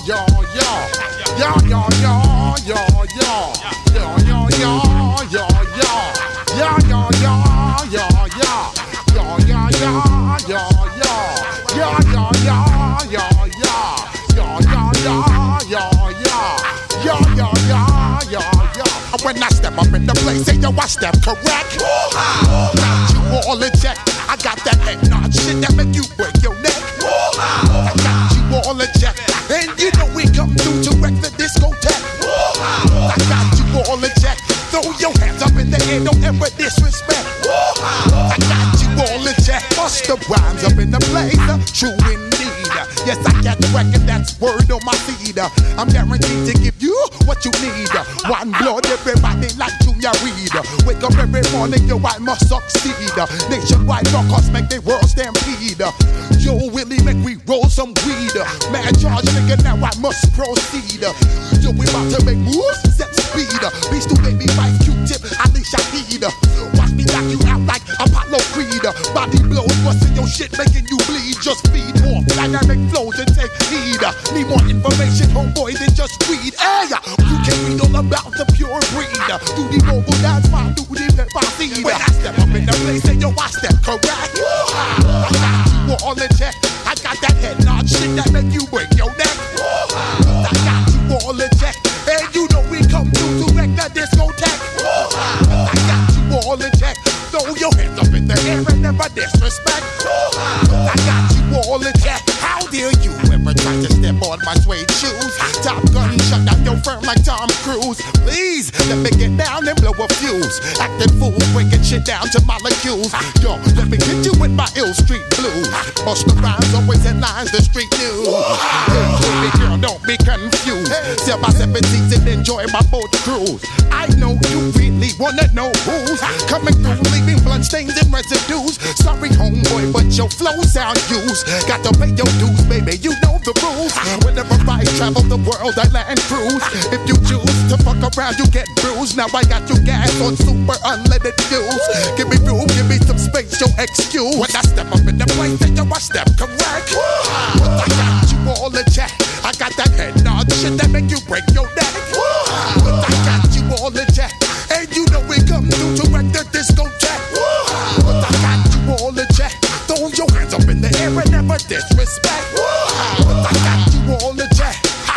When I step up in the place, say yo, I step correct. Got you all in check. I got that head nod shit that make you break your neck. I got you all in check, and you know we come through to wreck the discotheque. I got you all in check. Throw your hands up in the air, don't ever disrespect. I got you all in check. Bust the rhymes up in the place, true indeed. Yes, I got the record, that's word on my feed. I'm guaranteed to give you what you need. One blood, everybody like Junior Reed. Wake up every morning, yo, I must succeed. Nationwide rockers make the world stampede. Yo, Willie, make we roll some weed. Man, charge nigga, now I must proceed. Yo, we about to make moves, set speed. Beast to baby, fight Q-tip, Ali Shaheed. Watch me knock you out like Apollo Creed. Body blows, busting your shit, making you bleed. Just feed more dynamic flows and take heed. Need more information, homeboy, than just read. Hey, you can read all about the pure breed. Do the vocal dance, fine, do the pep seed. When I step up in the place, say yo, I step correct. I got you all in check. I got that head nod shit that make you break your neck. I got you all in check, and you know we come through to wreck the discotheque. I got you all in check. Throw your hands up in the air and never disrespect. I got you all in check. How dare you ever try to step on my suede shoes? Top Gun shut down your firm like Tom Cruise. Please, let me get down and blow a fuse. Acting fool, breaking shit down to molecules. Yo, let me hit you with my ill street blues. Bust the rhymes, always headlines, the street news. Hey, baby girl, don't be confused. Sell my 17s and enjoy my boat cruise. I know you really wanna know who's coming through, leaving bloodstains and residues. Sorry, homeboy, but your flow sound used. Got to pay your dues, baby, you know the rules. Whenever I travel the world, I land cruise. If you choose to fuck around, you get bruised. Now I got you gas on super unleaded fuels. Give me room, give me some space, your excuse. When I step up in the place, then yo, I step correct. But I got you all in check. I got that head nod shit that make you break your neck. But I got you all in check, and you know we come through to wreck the discotheque. But I got you all in check. Throw your hands up in the air and never disrespect. But I got you all in check.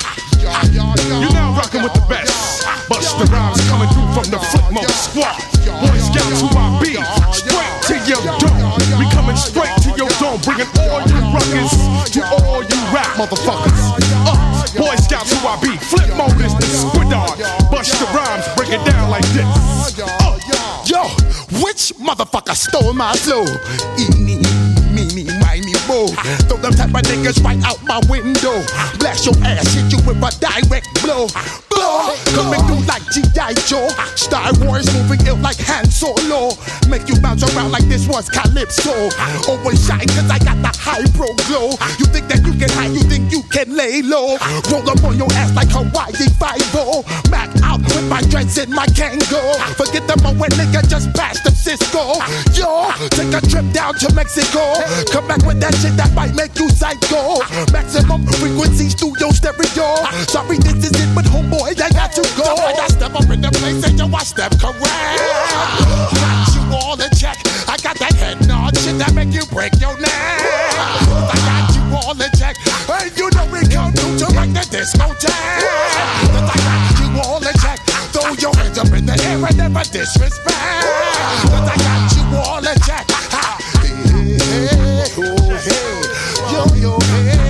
You're now rocking with the best. Busta Rhymes coming through from the Flipmode Squad. Boy Scouts who I be, straight to your dome. We coming straight to your dome, bringing all you ruckus to all you rap motherfuckers. Boy Scouts who I be, Flipmode is the squid dog. Busta Rhymes break it down like this. Yo, which motherfucker stole my flow? Eeny, meeny, miny, mo. Throw them type of niggas right out my window. Blast your ass, hit you with a direct blow. Blow, coming through like G.I. Joe. Star Wars moving ill like Han Solo. Make you bounce around like this was Calypso. Always shine cause I got the high pro glow. You think that you can hide, you think you can lay low. Roll up on your ass like Hawaii 5-0. Mac out with my dreads in my Kango. Forget the moment nigga just passed the Cisco. Yo, take a trip down to Mexico. Come back with that shit that might make you psycho. Maximum frequency studio stereo. Sorry this is it but homeboy I got to go. When I step up in the place and yo I step correct. Got you all in check. I got that head nod shit that make you break your neck. I got you all in check. And you know we come through to wreck the discotheque. I got you all in check. Throw your hands up in the air and never disrespect. I got you all in check. Hey, hey, oh, hey, yo, yo, hey.